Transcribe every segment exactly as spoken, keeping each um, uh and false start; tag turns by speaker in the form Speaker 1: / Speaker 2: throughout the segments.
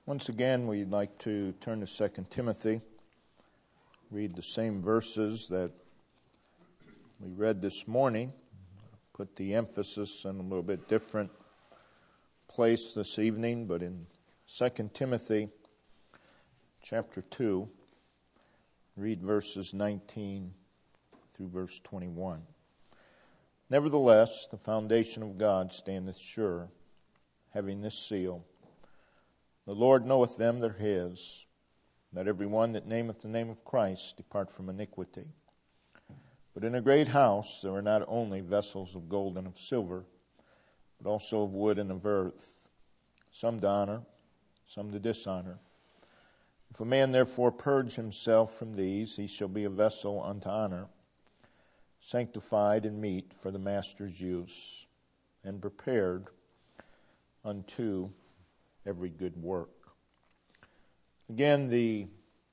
Speaker 1: Once again, we'd like to turn to Second Timothy, read the same verses that we read this morning, put the emphasis in a little bit different place this evening, but in Second Timothy chapter two, read verses nineteen through verse twenty-one. Nevertheless, the foundation of God standeth sure, having this seal: The Lord knoweth them that are his. Let every one that nameth the name of Christ depart from iniquity. But in a great house there are not only vessels of gold and of silver, but also of wood and of earth, some to honor, some to dishonor. If a man therefore purge himself from these, he shall be a vessel unto honor, sanctified and meet for the master's use, and prepared unto every good work. Again, the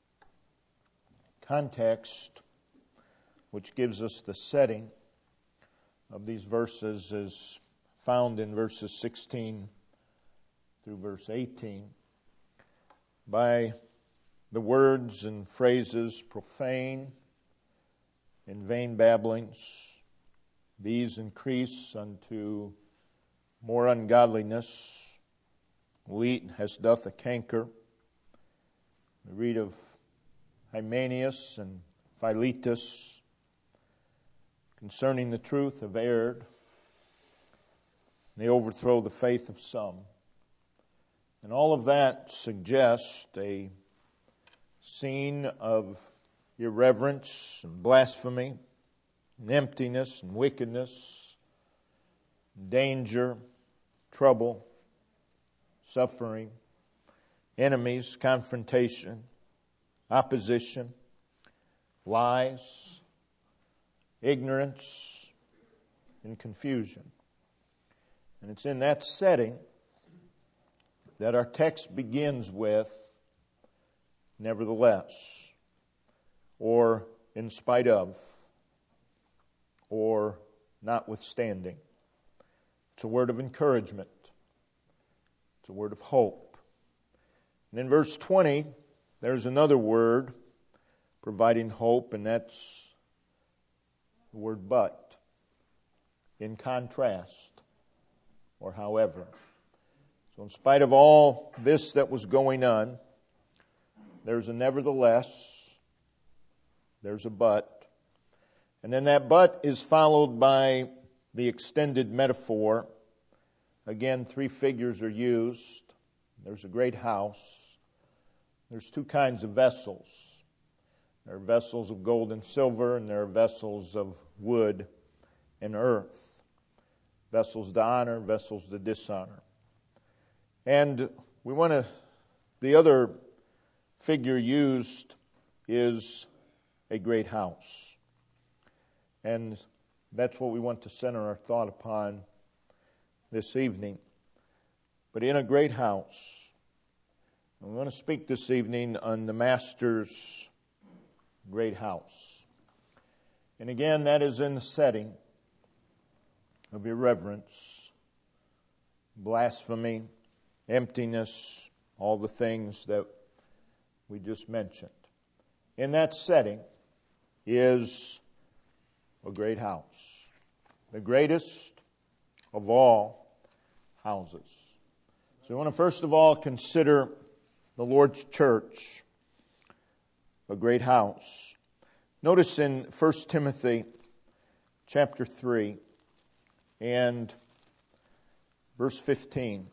Speaker 1: context which gives us the setting of these verses is found in verses sixteen through verse eighteen. By the words and phrases profane and vain babblings, these increase unto more ungodliness, wheat as doth a canker. We read of Hymenaeus and Philetus concerning the truth have erred. They overthrow the faith of some. And all of that suggests a scene of irreverence and blasphemy and emptiness and wickedness, danger, trouble, suffering, enemies, confrontation, opposition, lies, ignorance, and confusion. And it's in that setting that our text begins with, nevertheless, or in spite of, or notwithstanding. It's a word of encouragement. It's a word of hope. And in verse twenty, there's another word providing hope, and that's the word but, in contrast, or however. So in spite of all this that was going on, there's a nevertheless, there's a but, and then that but is followed by the extended metaphor. Again, three figures are used. There's a great house. There's two kinds of vessels. There are vessels of gold and silver, and there are vessels of wood and earth. Vessels to honor, vessels to dishonor. And we want to, the other figure used is a great house. And that's what we want to center our thought upon this evening. But in a great house, we want to speak this evening on the Master's great house. And again, that is in the setting of irreverence, blasphemy, emptiness, all the things that we just mentioned. In that setting is a great house, the greatest of all houses. So we want to first of all consider the Lord's church, a great house. Notice in First Timothy chapter three and verse fifteen.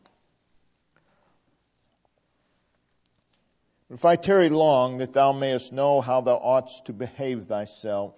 Speaker 1: If I tarry long, that thou mayest know how thou oughtest to behave thyself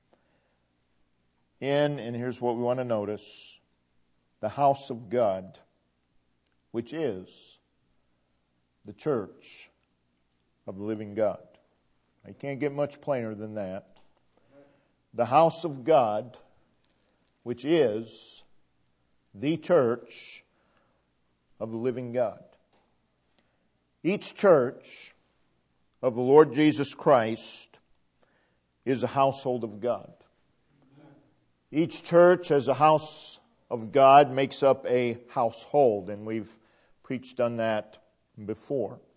Speaker 1: in, and here's what we want to notice, the house of God, which is the church of the living God. I can't get much plainer than that. The house of God, which is the church of the living God. Each church of the Lord Jesus Christ is a household of God. Each church as a house of God makes up a household, and we've preached on that before.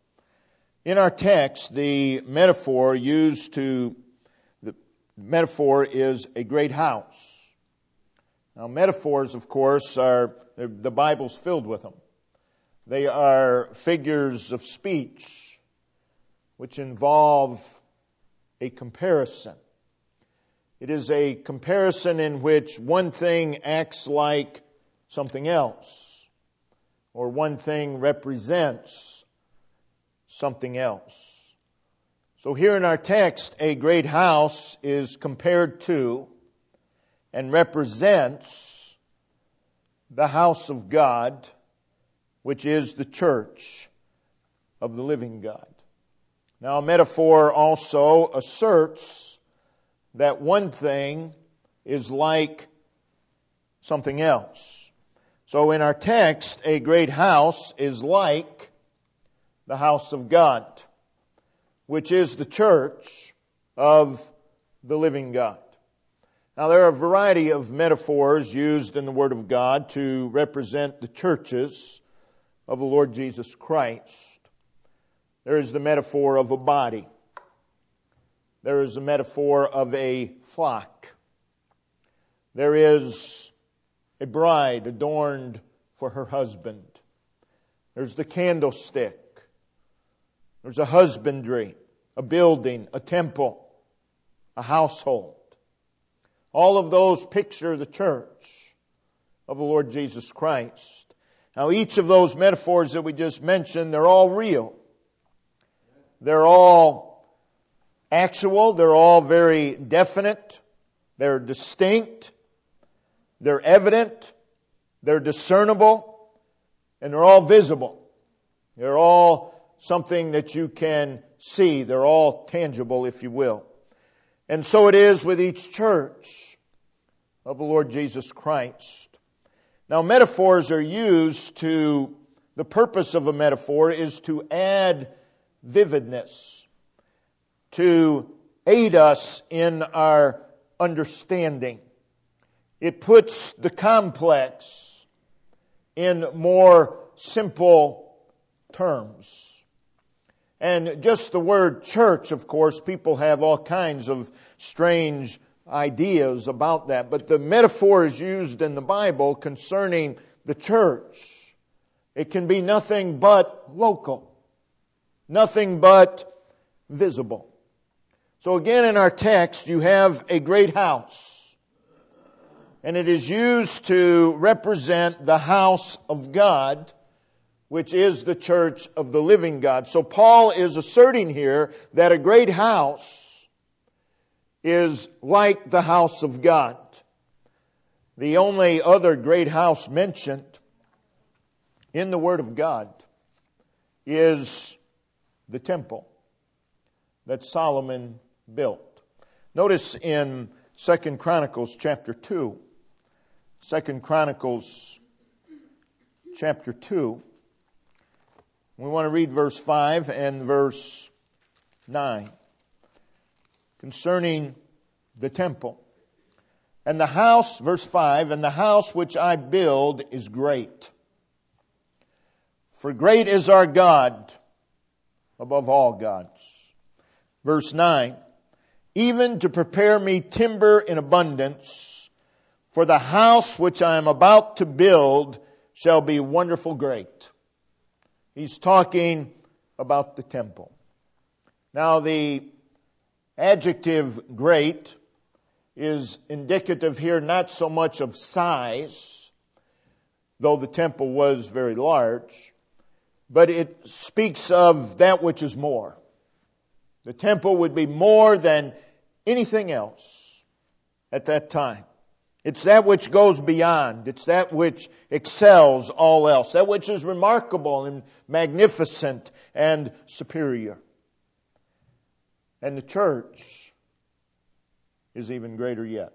Speaker 1: In our text, the metaphor used to, the metaphor is a great house. Now, metaphors, of course, are, the Bible's filled with them. They are figures of speech which involve a comparison. It is a comparison in which one thing acts like something else, or one thing represents something else. So here in our text, a great house is compared to and represents the house of God, which is the church of the living God. Now, a metaphor also asserts that one thing is like something else. So in our text, a great house is like the house of God, which is the church of the living God. Now, there are a variety of metaphors used in the Word of God to represent the churches of the Lord Jesus Christ. There is the metaphor of a body. There is a metaphor of a flock. There is a bride adorned for her husband. There's the candlestick. There's a husbandry, a building, a temple, a household. All of those picture the church of the Lord Jesus Christ. Now, each of those metaphors that we just mentioned, they're all real. They're all actual. They're all very definite. They're distinct. They're evident. They're discernible. And they're all visible. They're all something that you can see. They're all tangible, if you will. And so it is with each church of the Lord Jesus Christ. Now, metaphors are used to, the purpose of a metaphor is to add vividness, to aid us in our understanding. It puts the complex in more simple terms. And just the word church, of course, people have all kinds of strange ideas about that. But the metaphor is used in the Bible concerning the church. It can be nothing but local, nothing but visible. So again, in our text, you have a great house. And it is used to represent the house of God, which is the church of the living God. So Paul is asserting here that a great house is like the house of God. The only other great house mentioned in the Word of God is the temple that Solomon built. Notice in Second Chronicles chapter two. Second Chronicles chapter two. We want to read verse five and verse nine concerning the temple. And the house, verse five, and the house which I build is great. For great is our God above all gods. Verse nine, even to prepare me timber in abundance, for the house which I am about to build shall be wonderful great. He's talking about the temple. Now, the adjective great is indicative here not so much of size, though the temple was very large, but it speaks of that which is more. The temple would be more than anything else at that time. It's that which goes beyond. It's that which excels all else. That which is remarkable and magnificent and superior. And the church is even greater yet.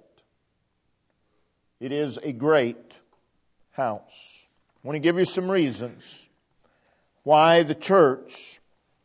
Speaker 1: It is a great house. I want to give you some reasons why the church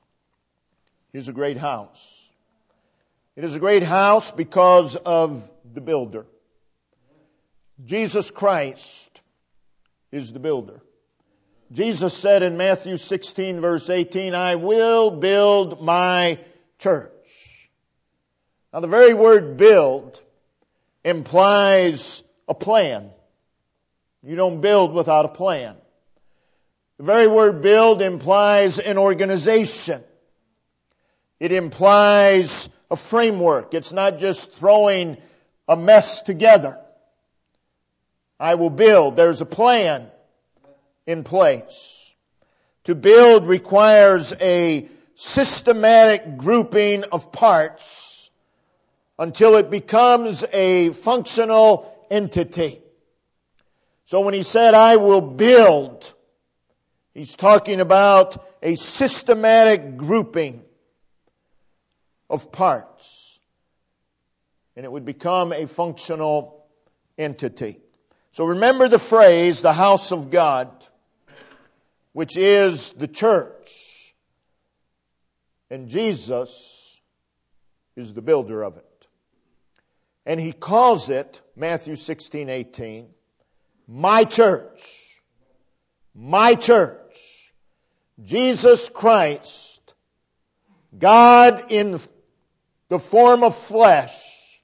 Speaker 1: is a great house. It is a great house because of the builder. Jesus Christ is the builder. Jesus said in Matthew sixteen verse eighteen, I will build my church. Now the very word build implies a plan. You don't build without a plan. The very word build implies an organization. It implies a framework. It's not just throwing a mess together. I will build. There's a plan in place. To build requires a systematic grouping of parts until it becomes a functional entity. So when he said, I will build, he's talking about a systematic grouping of parts. And it would become a functional entity. So remember the phrase, the house of God, which is the church. And Jesus is the builder of it. And he calls it, Matthew sixteen eighteen, my church. My church. Jesus Christ, God in the form of flesh,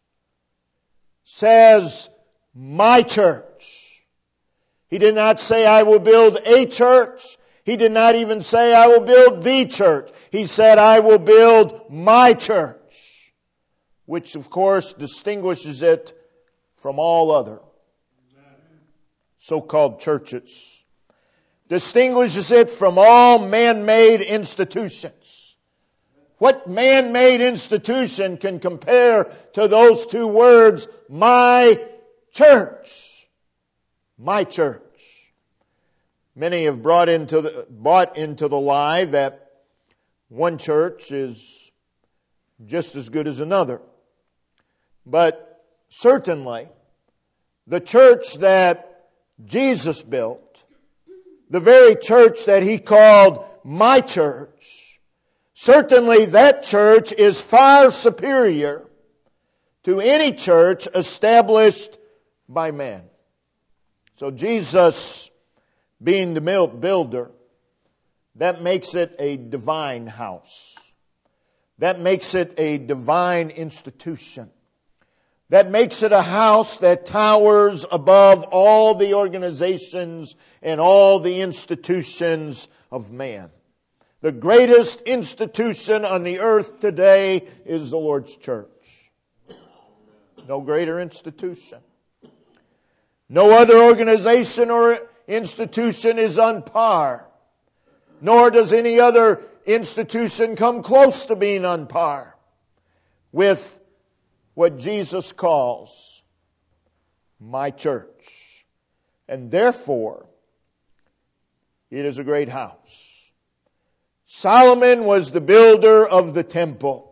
Speaker 1: says, my church. He did not say, I will build a church. He did not even say, I will build the church. He said, I will build my church, which of course distinguishes it from all other so-called churches. Distinguishes it from all man-made institutions. What man-made institution can compare to those two words, my church? My church. Many have brought into the, bought into the lie that one church is just as good as another. But certainly, the church that Jesus built, the very church that he called my church, certainly that church is far superior to any church established by man. So Jesus being the builder, that makes it a divine house. That makes it a divine institution. That makes it a house that towers above all the organizations and all the institutions of man. The greatest institution on the earth today is the Lord's church. No greater institution. No other organization or institution is on par. Nor does any other institution come close to being on par with what Jesus calls my church. And therefore, it is a great house. Solomon was the builder of the temple.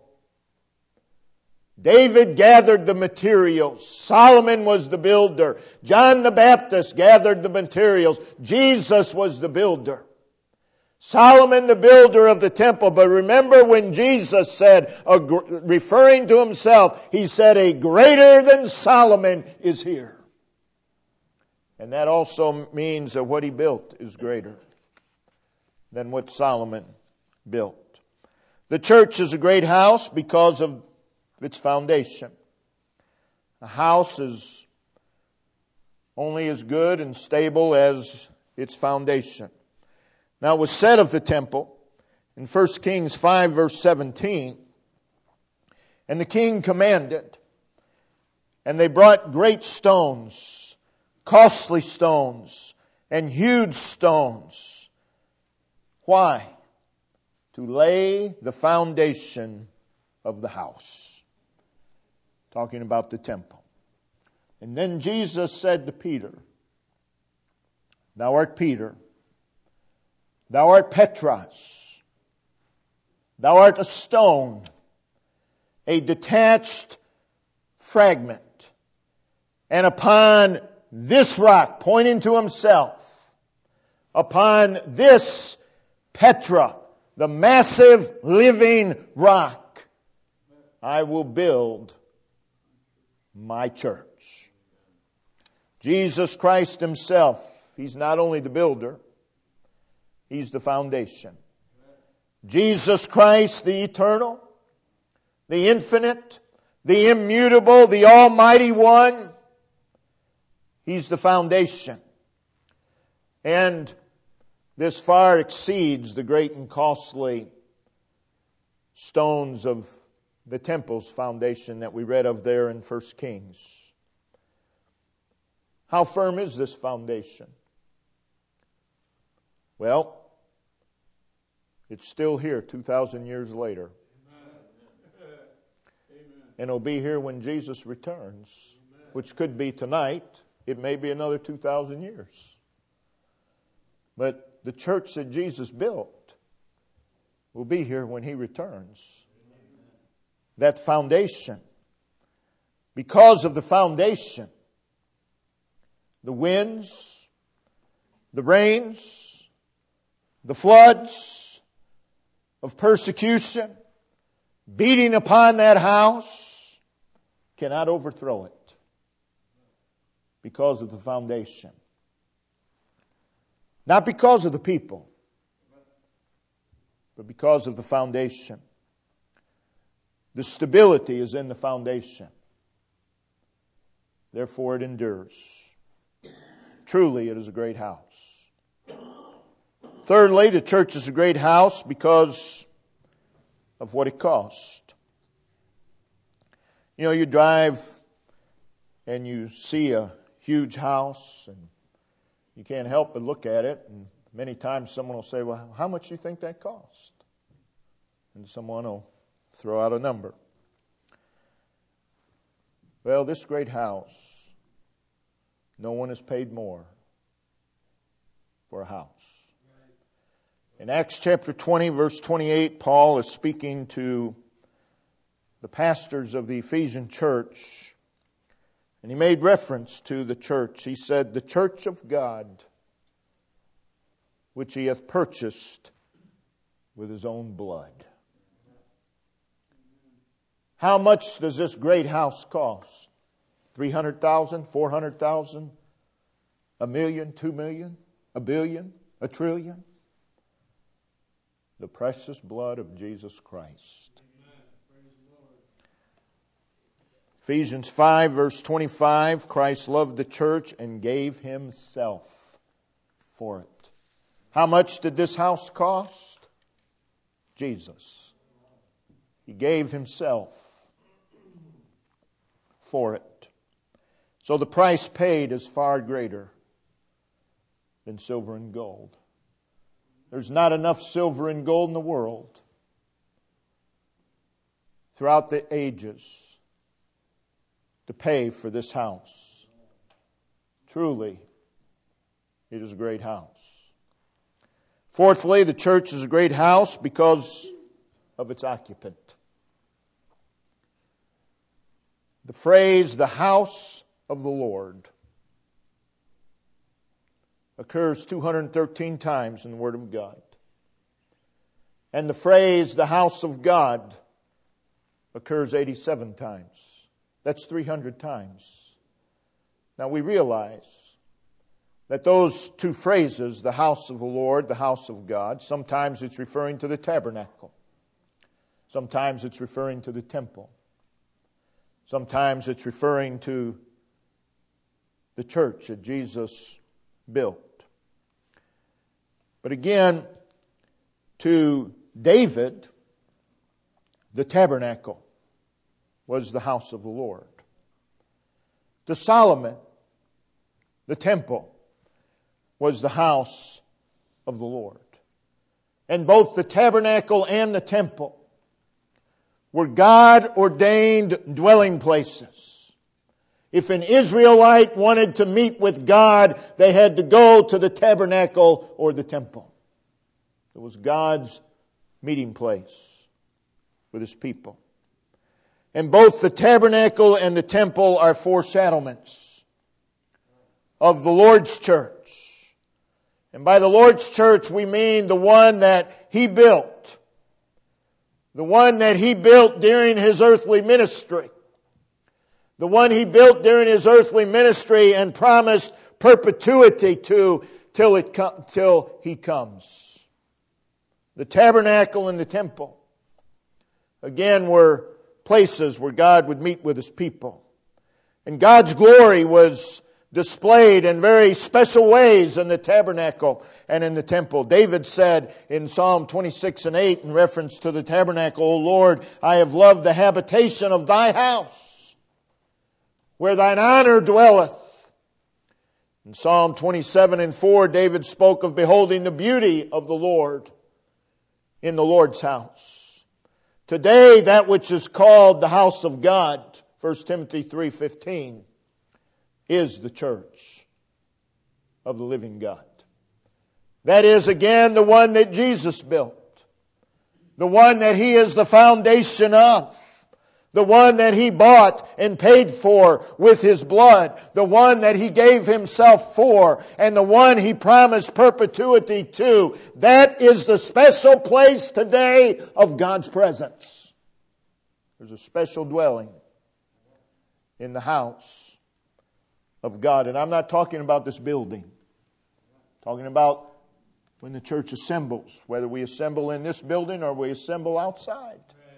Speaker 1: David gathered the materials. Solomon was the builder. John the Baptist gathered the materials. Jesus was the builder. Solomon the builder of the temple. But remember when Jesus said, referring to himself, he said, a greater than Solomon is here. And that also means that what he built is greater than what Solomon built. The church is a great house because of its foundation. A house is only as good and stable as its foundation. Now it was said of the temple in First Kings five verse seventeen, and the king commanded, and they brought great stones, costly stones, and huge stones. Why? To lay the foundation of the house. Talking about the temple. And then Jesus said to Peter, thou art Peter, thou art Petros, thou art a stone, a detached fragment. And upon this rock, pointing to himself, upon this Petra, the massive living rock, I will build my church. Jesus Christ himself, he's not only the builder, He's the foundation. Jesus Christ, the eternal, the infinite, the immutable, the almighty one. He's the foundation. And this far exceeds the great and costly stones of the temple's foundation that we read of there in First Kings. How firm is this foundation? Well, it's still here two thousand years later. Amen. And it'll be here when Jesus returns, Amen. Which could be tonight. It may be another two thousand years. But the church that Jesus built will be here when He returns. Amen. That foundation. Because of the foundation, the winds, the rains, the floods of persecution beating upon that house cannot overthrow it because of the foundation. Not because of the people, but because of the foundation. The stability is in the foundation. Therefore it endures. Truly, it is a great house. Thirdly, the church is a great house because of what it cost. You know, you drive and you see a huge house and you can't help but look at it. And many times someone will say, well, how much do you think that cost? And someone will throw out a number. Well, this great house, no one has paid more for a house. In Acts chapter twenty, verse twenty-eight, Paul is speaking to the pastors of the Ephesian church, and he made reference to the church. He said, the church of God, which He hath purchased with His own blood. How much does this great house cost? Three hundred thousand, four hundred thousand, a million, two million, a billion, a trillion? The precious blood of Jesus Christ. Ephesians five, verse twenty-five, Christ loved the church and gave Himself for it. How much did this house cost? Jesus. He gave Himself for it. So the price paid is far greater than silver and gold. There's not enough silver and gold in the world throughout the ages to pay for this house. Truly, it is a great house. Fourthly, the church is a great house because of its occupant. The phrase, the house of the Lord, occurs two hundred thirteen times in the Word of God. And the phrase, the house of God, occurs eighty-seven times. That's three hundred times. Now we realize that those two phrases, the house of the Lord, the house of God, sometimes it's referring to the tabernacle. Sometimes it's referring to the temple. Sometimes it's referring to the church that Jesus built. But again, to David, the tabernacle was the house of the Lord. To Solomon, the temple was the house of the Lord. And both the tabernacle and the temple were God-ordained dwelling places. If an Israelite wanted to meet with God, they had to go to the tabernacle or the temple. It was God's meeting place with His people. And both the tabernacle and the temple are foreshadowments of the Lord's church. And by the Lord's church, we mean the one that He built. The one that He built during His earthly ministry. The one He built during His earthly ministry and promised perpetuity to till it com- till He comes. The tabernacle and the temple, again, were places where God would meet with His people. And God's glory was displayed in very special ways in the tabernacle and in the temple. David said in Psalm twenty-six and eight in reference to the tabernacle, O Lord, I have loved the habitation of Thy house, where Thine honor dwelleth. In Psalm twenty-seven and four, David spoke of beholding the beauty of the Lord in the Lord's house. Today, that which is called the house of God, First Timothy three fifteen, is the church of the living God. That is, again, the one that Jesus built. The one that He is the foundation of. The one that He bought and paid for with His blood. The one that He gave Himself for. And the one He promised perpetuity to. That is the special place today of God's presence. There's a special dwelling in the house of God. And I'm not talking about this building. I'm talking about when the church assembles, whether we assemble in this building or we assemble outside.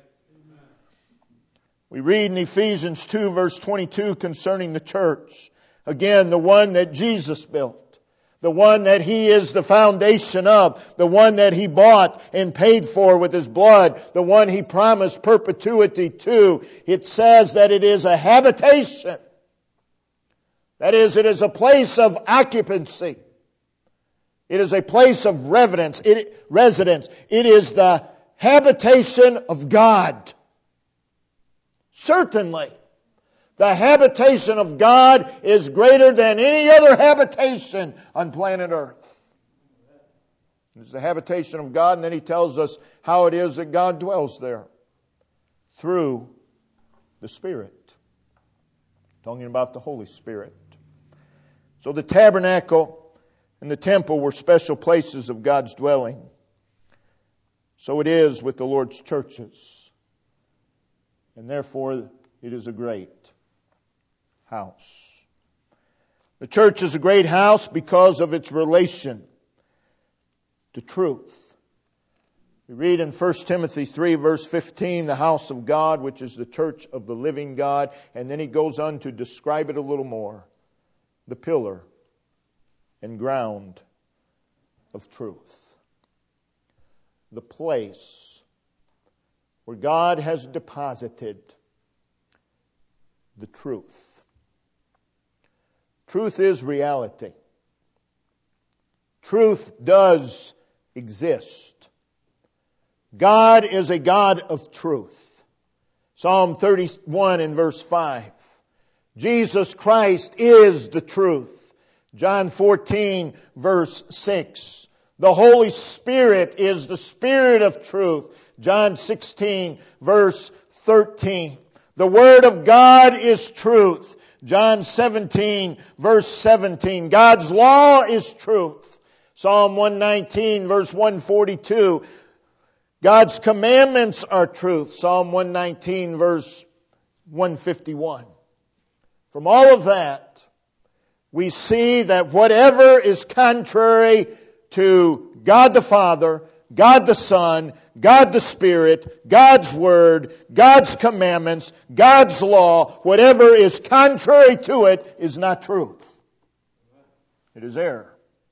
Speaker 1: We read in Ephesians two verse twenty-two concerning the church. Again, the one that Jesus built. The one that He is the foundation of. The one that He bought and paid for with His blood. The one He promised perpetuity to. It says that it is a habitation. That is, it is a place of occupancy. It is a place of residence. It, residence. It is the habitation of God. Certainly, the habitation of God is greater than any other habitation on planet Earth. It's the habitation of God, and then He tells us how it is that God dwells there. Through the Spirit. Talking about the Holy Spirit. So the tabernacle and the temple were special places of God's dwelling. So it is with the Lord's churches. And therefore, it is a great house. The church is a great house because of its relation to truth. We read in First Timothy three verse fifteen, the house of God, which is the church of the living God. And then he goes on to describe it a little more. The pillar and ground of truth. The place where God has deposited the truth. Truth is reality. Truth does exist. God is a God of truth. Psalm thirty-one and verse five. Jesus Christ is the truth. John fourteen verse six. The Holy Spirit is the Spirit of truth. John sixteen verse thirteen. The Word of God is truth. John seventeen verse seventeen. God's law is truth. Psalm one nineteen verse one forty-two. God's commandments are truth. Psalm one nineteen verse one fifty-one. From all of that, we see that whatever is contrary to God the Father, God the Son, God the Spirit, God's Word, God's commandments, God's law, whatever is contrary to it is not truth. It is error.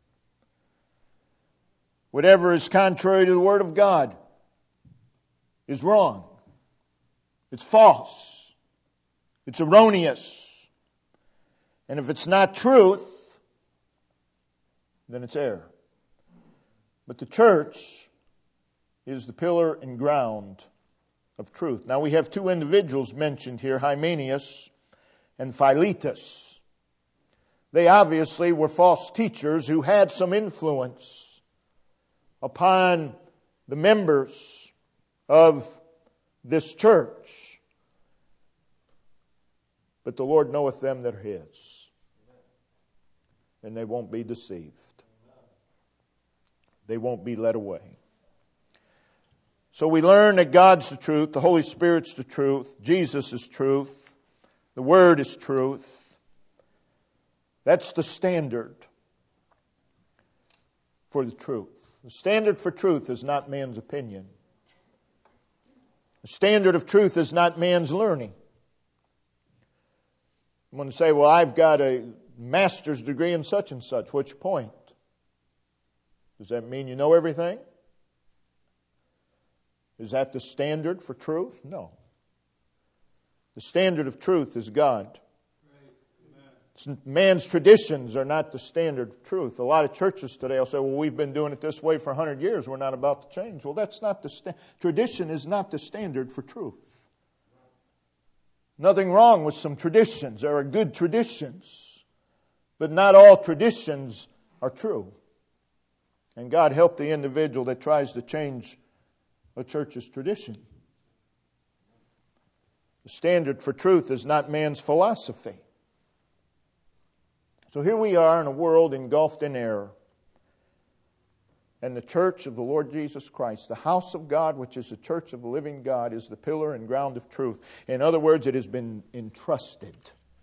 Speaker 1: Whatever is contrary to the Word of God is wrong. It's false. It's erroneous. And if it's not truth, then it's error. But the church is the pillar and ground of truth. Now we have two individuals mentioned here, Hymenaeus and Philetus. They obviously were false teachers who had some influence upon the members of this church. But the Lord knoweth them that are His. And they won't be deceived. They won't be led away. So we learn that God's the truth, the Holy Spirit's the truth, Jesus is truth, the Word is truth. That's the standard for the truth. The standard for truth is not man's opinion. The standard of truth is not man's learning. I'm going to say, well, I've got a master's degree in such and such. Which point? Does that mean you know everything? Is that the standard for truth? No. The standard of truth is God. Man's traditions are not the standard of truth. A lot of churches today will say, well, we've been doing it this way for a hundred years. We're not about to change. Well, that's not the sta- tradition is not the standard for truth. Nothing wrong with some traditions. There are good traditions. But not all traditions are true. And God help the individual that tries to change a church's tradition. The standard for truth is not man's philosophy. So here we are in a world engulfed in error. And the church of the Lord Jesus Christ, the house of God, which is the church of the living God, is the pillar and ground of truth. In other words, it has been entrusted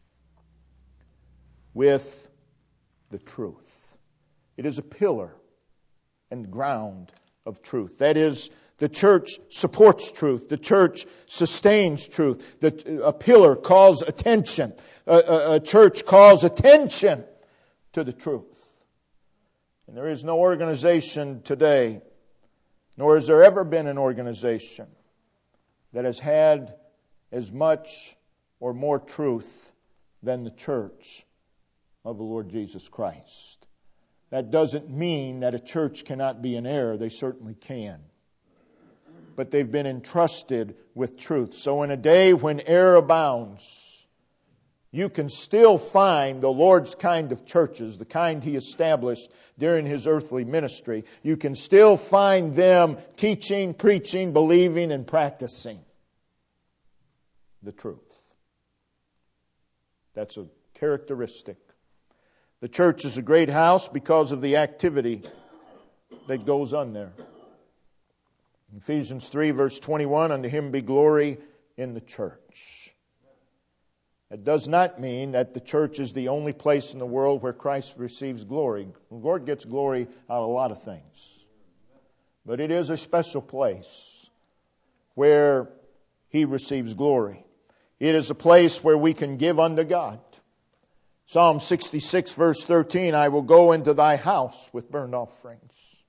Speaker 1: with the truth. It is a pillar and ground of truth. That is, the church supports truth. The church sustains truth. The, a pillar calls attention. A, a, a church calls attention to the truth. And there is no organization today, nor has there ever been an organization that has had as much or more truth than the church of the Lord Jesus Christ. That doesn't mean that a church cannot be in error. They certainly can. But they've been entrusted with truth. So in a day when error abounds, you can still find the Lord's kind of churches, the kind He established during His earthly ministry. You can still find them teaching, preaching, believing, and practicing the truth. That's a characteristic. The church is a great house because of the activity that goes on there. Ephesians three verse twenty-one, unto Him be glory in the church. It does not mean that the church is the only place in the world where Christ receives glory. The Lord gets glory out of a lot of things. But it is a special place where He receives glory. It is a place where we can give unto God. Psalm sixty-six verse thirteen, I will go into thy house with burnt offerings.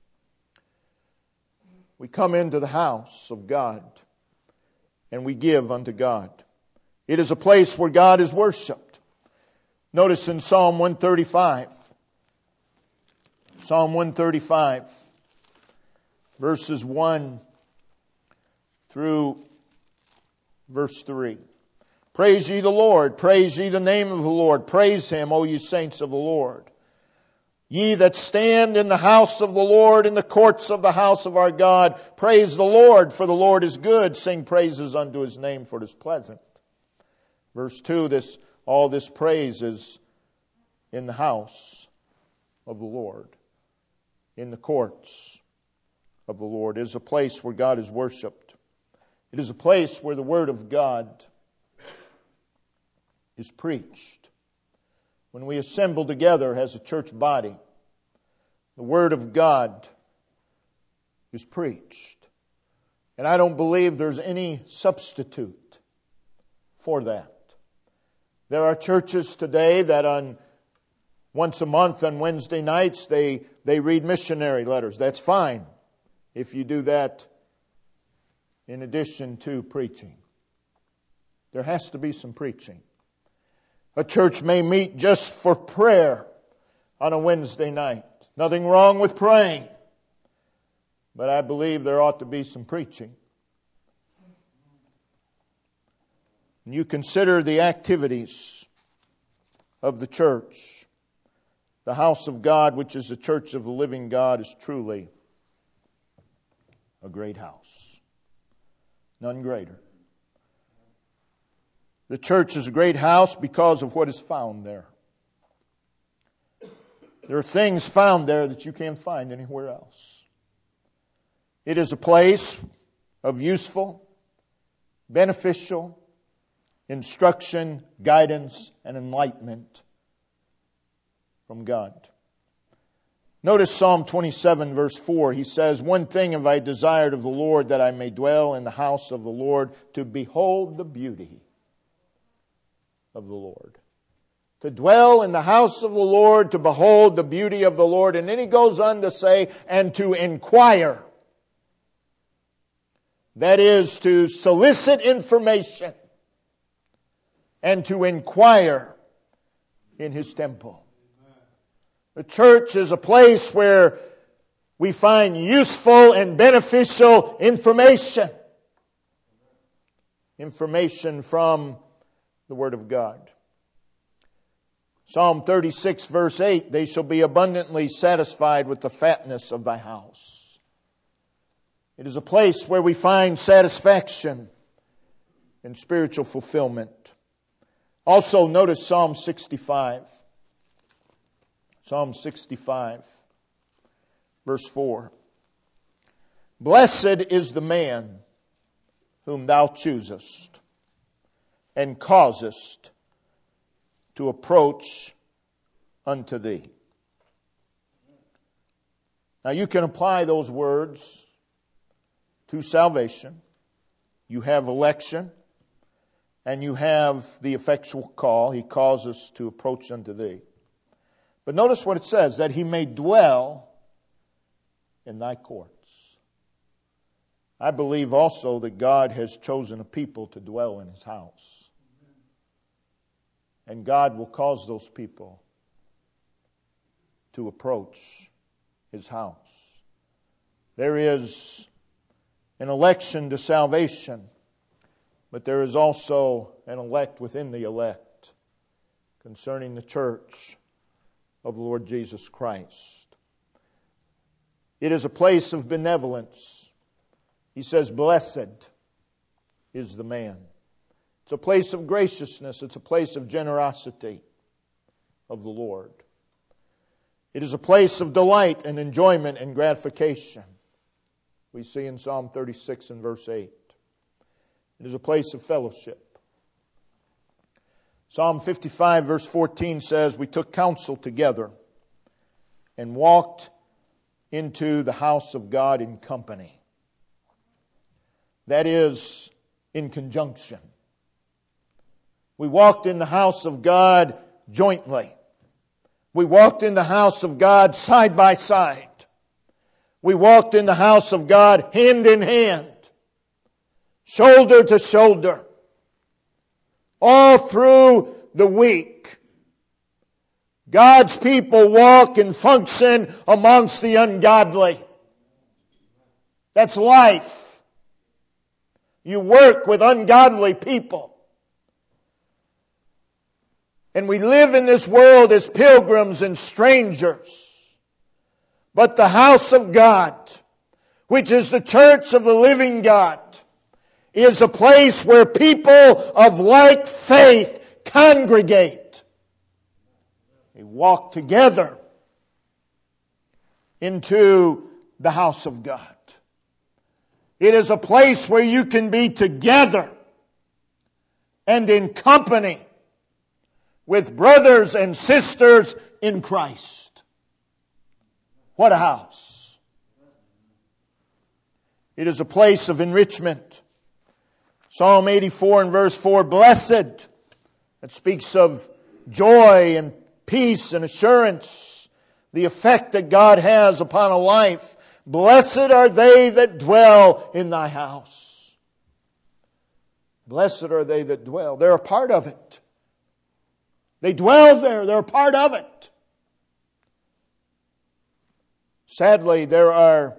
Speaker 1: We come into the house of God and we give unto God. It is a place where God is worshipped. Notice in Psalm one thirty-five. Psalm one thirty-five, verses one through verse three. Praise ye the Lord, praise ye the name of the Lord, praise Him, O ye saints of the Lord. Ye that stand in the house of the Lord, in the courts of the house of our God, praise the Lord, for the Lord is good. Sing praises unto His name, for it is pleasant. Verse two, this, all this praise is in the house of the Lord, in the courts of the Lord. It is a place where God is worshipped. It is a place where the Word of God is preached. When we assemble together as a church body, the Word of God is preached. And I don't believe there's any substitute for that. There are churches today that on once a month on Wednesday nights they, they read missionary letters. That's fine if you do that in addition to preaching. There has to be some preaching. A church may meet just for prayer on a Wednesday night. Nothing wrong with praying. But I believe there ought to be some preaching. And you consider the activities of the church. The house of God, which is the church of the living God, is truly a great house. None greater. The church is a great house because of what is found there. There are things found there that you can't find anywhere else. It is a place of useful, beneficial instruction, guidance, and enlightenment from God. Notice Psalm twenty-seven verse four. He says, "One thing have I desired of the Lord, that I may dwell in the house of the Lord, to behold the beauty of the Lord." To dwell in the house of the Lord, to behold the beauty of the Lord. And then he goes on to say, and to inquire. That is, to solicit information and to inquire in His temple. The church is a place where we find useful and beneficial information. Information from the Word of God. Psalm thirty-six verse eight, "They shall be abundantly satisfied with the fatness of thy house." It is a place where we find satisfaction and spiritual fulfillment. Also notice Psalm sixty-five. Psalm sixty-five, verse four. "Blessed is the man whom thou choosest, and causest to approach unto thee." Now you can apply those words to salvation. You have election, and you have the effectual call. He calls us to approach unto thee. But notice what it says, that he may dwell in thy courts. I believe also that God has chosen a people to dwell in His house. And God will cause those people to approach His house. There is an election to salvation, but there is also an elect within the elect concerning the church of the Lord Jesus Christ. It is a place of benevolence. He says, "Blessed is the man." It's a place of graciousness. It's a place of generosity of the Lord. It is a place of delight and enjoyment and gratification. We see in Psalm thirty-six and verse eight. It is a place of fellowship. Psalm fifty-five verse fourteen says, "We took counsel together and walked into the house of God in company." That is, in conjunction. We walked in the house of God jointly. We walked in the house of God side by side. We walked in the house of God hand in hand, shoulder to shoulder, all through the week. God's people walk and function amongst the ungodly. That's life. You work with ungodly people. And we live in this world as pilgrims and strangers. But the house of God, which is the church of the living God, is a place where people of like faith congregate. They walk together into the house of God. It is a place where you can be together and in company with brothers and sisters in Christ. What a house. It is a place of enrichment. Psalm eighty-four and verse four, "Blessed," that speaks of joy and peace and assurance, the effect that God has upon a life. "Blessed are they that dwell in thy house." Blessed are they that dwell. They're a part of it. They dwell there. They're a part of it. Sadly, there are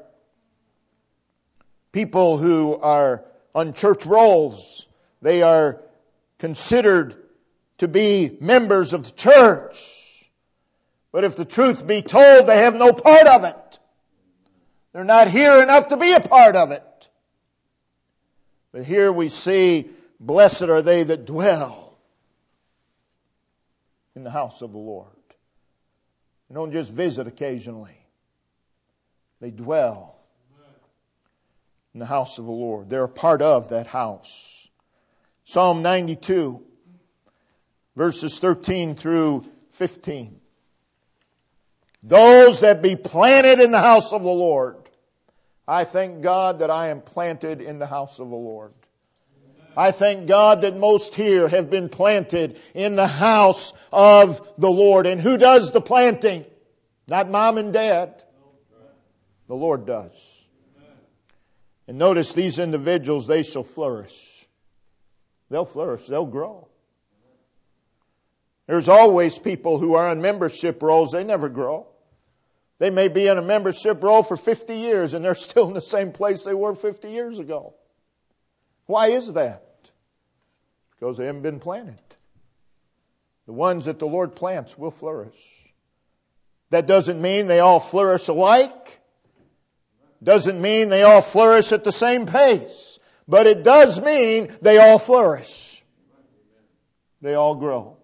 Speaker 1: people who are on church rolls. They are considered to be members of the church. But if the truth be told, they have no part of it. They're not here enough to be a part of it. But here we see, "Blessed are they that dwell in the house of the Lord." They don't just visit occasionally. They dwell in the house of the Lord. They're a part of that house. Psalm ninety-two, verses thirteen through fifteen. Those that be planted in the house of the Lord. I thank God that I am planted in the house of the Lord. I thank God that most here have been planted in the house of the Lord. And who does the planting? Not mom and dad. The Lord does. And notice these individuals, they shall flourish. They'll flourish. They'll grow. There's always people who are on membership rolls. They never grow. They may be in a membership roll for fifty years and they're still in the same place they were fifty years ago. Why is that? Because they haven't been planted. The ones that the Lord plants will flourish. That doesn't mean they all flourish alike. Doesn't mean they all flourish at the same pace. But it does mean they all flourish. They all grow.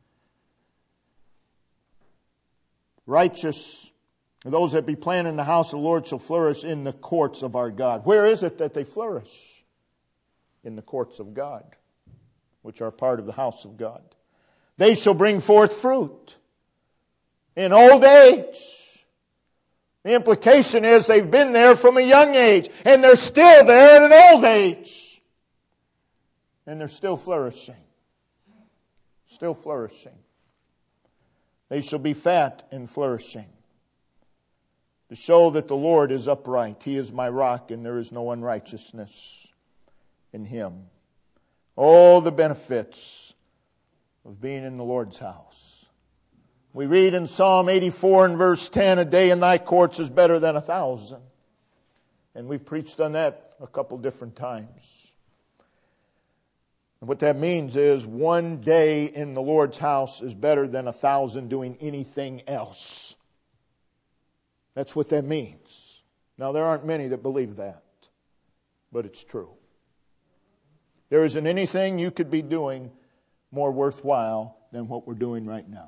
Speaker 1: Righteous, those that be planted in the house of the Lord shall flourish in the courts of our God. Where is it that they flourish? In the courts of God, which are part of the house of God. They shall bring forth fruit in old age. The implication is they've been there from a young age, and they're still there at an old age. And they're still flourishing. Still flourishing. They shall be fat and flourishing, to show that the Lord is upright. He is my rock, and there is no unrighteousness in Him. Oh, the benefits of being in the Lord's house. We read in Psalm eighty-four and verse ten, a day in thy courts is better than a thousand. And we've preached on that a couple different times. And what that means is one day in the Lord's house is better than a thousand doing anything else. That's what that means. Now, there aren't many that believe that, but it's true. There isn't anything you could be doing more worthwhile than what we're doing right now.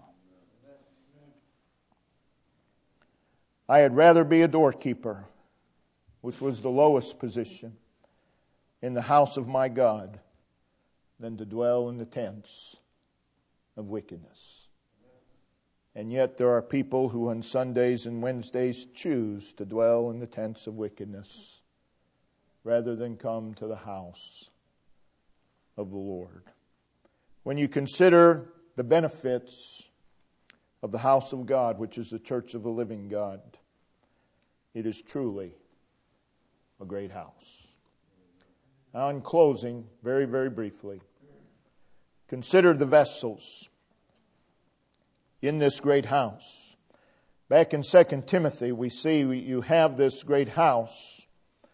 Speaker 1: I had rather be a doorkeeper, which was the lowest position, in the house of my God, than to dwell in the tents of wickedness. And yet there are people who on Sundays and Wednesdays choose to dwell in the tents of wickedness rather than come to the house of the Lord. When you consider the benefits of the house of God, which is the church of the living God, it is truly a great house. Now, in closing, very, very briefly, consider the vessels in this great house. Back in Second Timothy, we see you have this great house.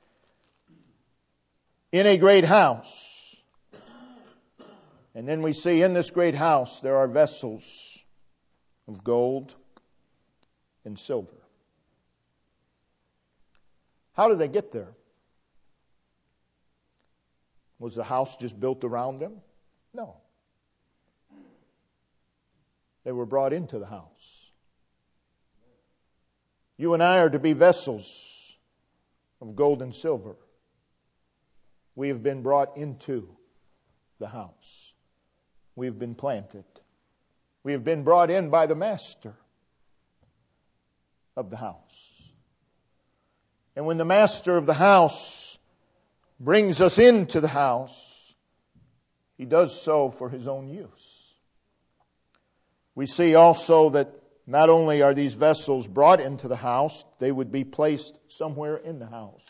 Speaker 1: In a great house. And then we see in this great house there are vessels of gold and silver. How did they get there? Was the house just built around them? No. They were brought into the house. You and I are to be vessels of gold and silver. We have been brought into the house. We have been planted. We have been brought in by the master of the house. And when the master of the house brings us into the house, he does so for his own use. We see also that not only are these vessels brought into the house, they would be placed somewhere in the house.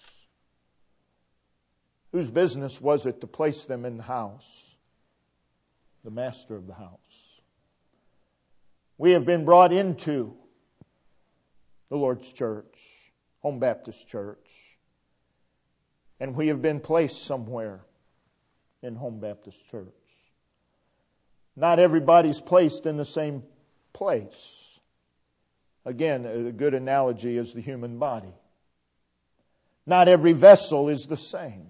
Speaker 1: Whose business was it to place them in the house? The master of the house. We have been brought into the Lord's church, Home Baptist Church, and we have been placed somewhere in Home Baptist Church. Not everybody's placed in the same place. Again, a good analogy is the human body. Not every vessel is the same.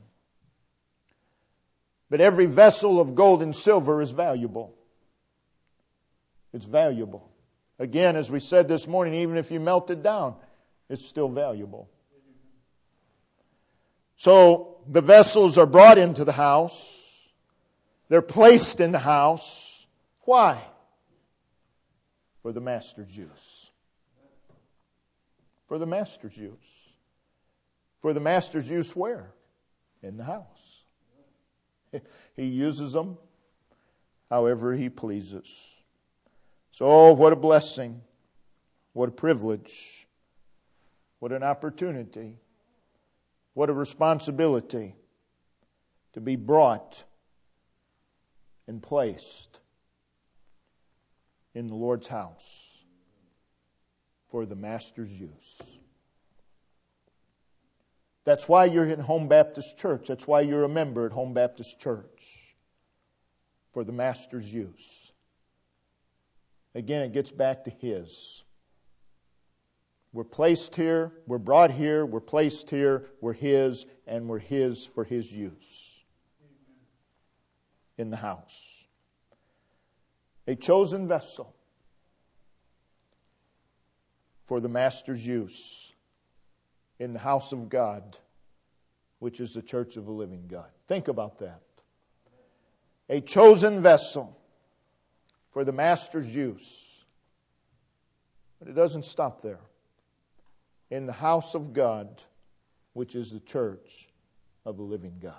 Speaker 1: But every vessel of gold and silver is valuable. It's valuable. Again, as we said this morning, even if you melt it down, it's still valuable. So the vessels are brought into the house. They're placed in the house. Why? For the master's use. For the Master's use. For the Master's use where? In the house. He uses them however He pleases. So, oh, what a blessing. What a privilege. What an opportunity. What a responsibility to be brought and placed in the Lord's house for the Master's use. That's why you're in Home Baptist Church. That's why you're a member at Home Baptist Church. For the Master's use. Again, it gets back to His. We're placed here, we're brought here, we're placed here, we're His, and we're His for His use. In the house. A chosen vessel for the Master's use in the house of God, which is the church of the living God. Think about that. A chosen vessel for the Master's use. But it doesn't stop there. In the house of God, which is the church of the living God.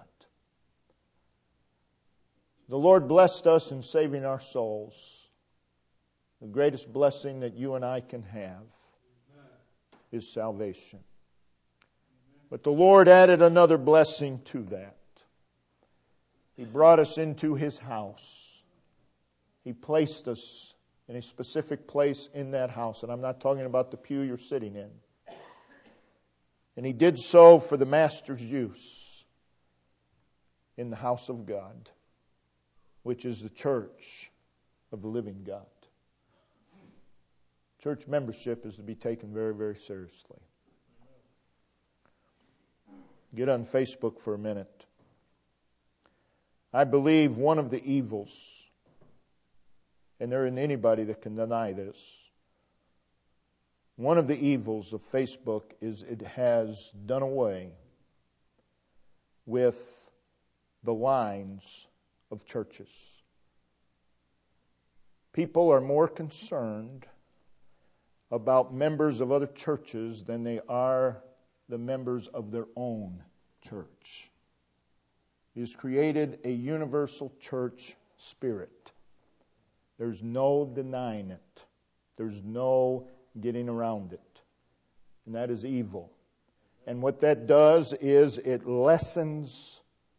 Speaker 1: The Lord blessed us in saving our souls. The greatest blessing that you and I can have is salvation. But the Lord added another blessing to that. He brought us into His house. He placed us in a specific place in that house. And I'm not talking about the pew you're sitting in. And He did so for the Master's use in the house of God, which is the church of the living God. Church membership is to be taken very, very seriously. Get on Facebook for a minute. I believe one of the evils, and there isn't anybody that can deny this, one of the evils of Facebook is it has done away with the lines of churches. People are more concerned about members of other churches than they are the members of their own church. He has created a universal church spirit. There's no denying it. There's no getting around it. And that is evil. And what that does is it lessens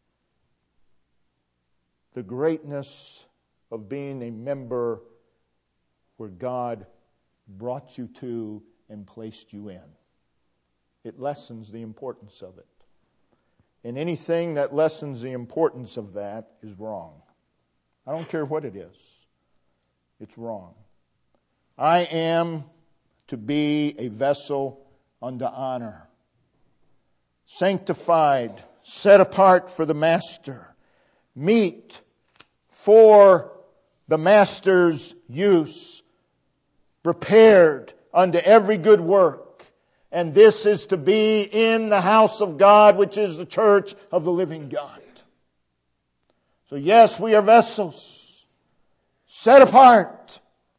Speaker 1: the greatness of being a member where God brought you to and placed you in. It lessens the importance of it. And anything that lessens the importance of that is wrong. I don't care what it is. It's wrong. I am to be a vessel unto honor, sanctified, set apart for the Master, meet for the Master's use, prepared unto every good work. And this is to be in the house of God, which is the church of the living God. So yes, we are vessels, set apart,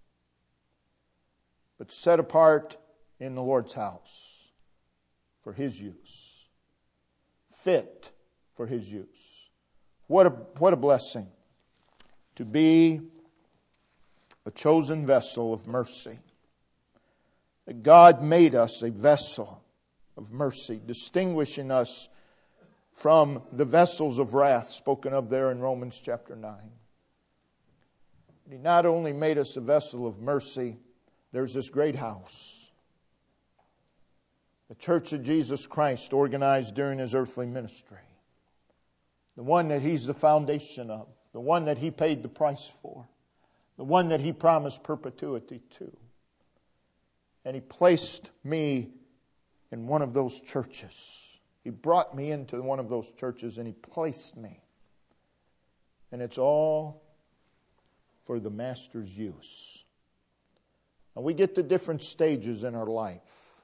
Speaker 1: but set apart in the Lord's house for His use, fit for His use. What a, what a blessing to be a chosen vessel of mercy. That God made us a vessel of mercy, distinguishing us from the vessels of wrath spoken of there in Romans chapter nine. He not only made us a vessel of mercy, there's this great house, the Church of Jesus Christ, organized during His earthly ministry. The one that He's the foundation of, the one that He paid the price for, the one that He promised perpetuity to. And He placed me in one of those churches. He brought me into one of those churches and He placed me. And it's all for the Master's use. And we get to different stages in our life.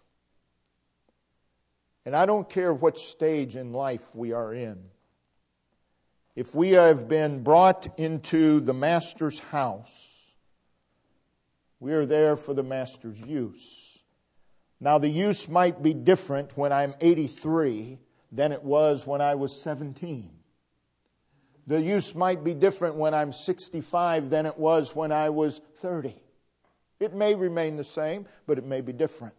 Speaker 1: And I don't care what stage in life we are in. If we have been brought into the Master's house, we are there for the Master's use. Now the use might be different when I'm eighty-three than it was when I was seventeen. The use might be different when I'm sixty-five than it was when I was thirty. It may remain the same, but it may be different.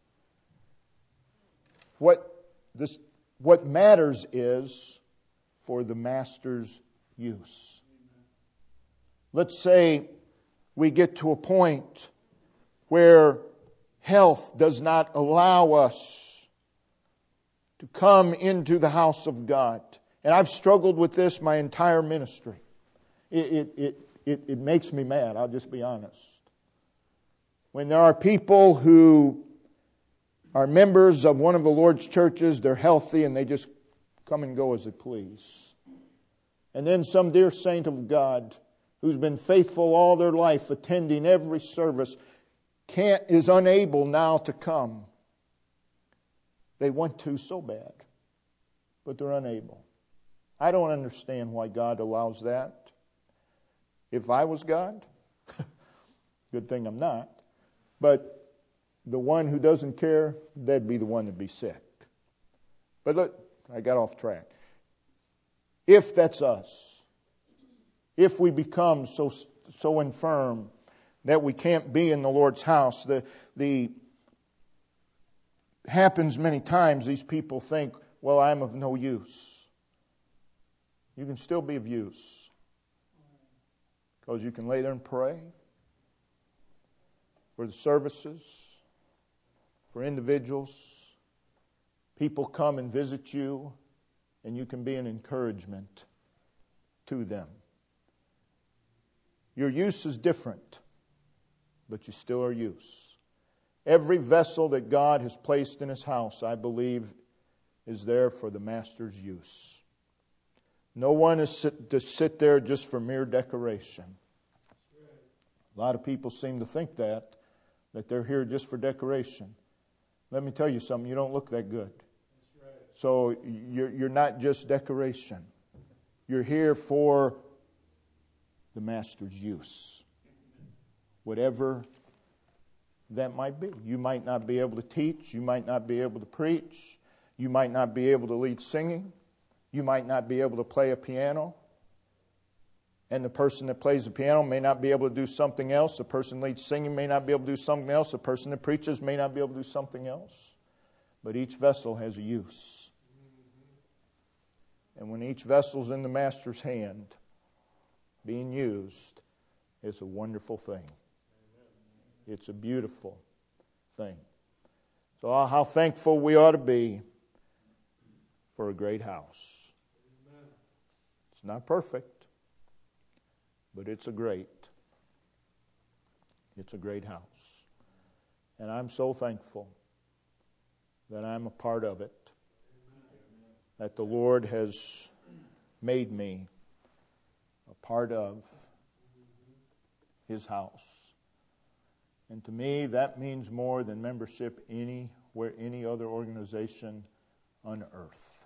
Speaker 1: What this, what matters is for the master's use. Let's say we get to a point where health does not allow us to come into the house of God. And I've struggled with this my entire ministry. It, it, it, it, it makes me mad, I'll just be honest. When there are people who are members of one of the Lord's churches, they're healthy and they just come and go as they please. And then some dear saint of God who's been faithful all their life, attending every service, can't is unable now to come. They want to so bad, but they're unable. I don't understand why God allows that. If I was God, good thing I'm not, but the one who doesn't care, that'd be the one that'd be sick. But look, I got off track. If that's us, if we become so so infirm that we can't be in the Lord's house, the the happens many times. These people think, well, I'm of no use. You can still be of use because you can lay there and pray for the services, for individuals. People come and visit you, and you can be an encouragement to them. Your use is different, but you still are use. Every vessel that God has placed in His house, I believe, is there for the Master's use. No one is sit, to sit there just for mere decoration. A lot of people seem to think that, that they're here just for decoration. Let me tell you something, you don't look that good. So you're, you're not just decoration. You're here for the Master's use. Whatever that might be. You might not be able to teach. You might not be able to preach. You might not be able to lead singing. You might not be able to play a piano. And the person that plays the piano may not be able to do something else. The person leads singing may not be able to do something else. The person that preaches may not be able to do something else. But each vessel has a use. And when each vessel's in the Master's hand, being used, it's a wonderful thing. It's a beautiful thing. So how thankful we ought to be for a great house. It's not perfect, but it's a great, it's a great house. And I'm so thankful that I'm a part of it, that the Lord has made me a part of His house. And to me, that means more than membership anywhere, any other organization on earth.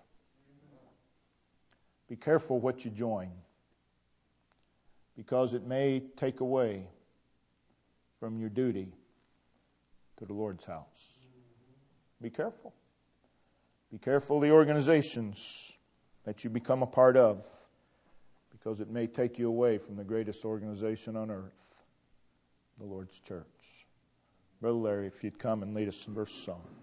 Speaker 1: Be careful what you join, because it may take away from your duty to the Lord's house. Be careful. Be careful of the organizations that you become a part of, because it may take you away from the greatest organization on earth, the Lord's church. Brother Larry, if you'd come and lead us in verse song.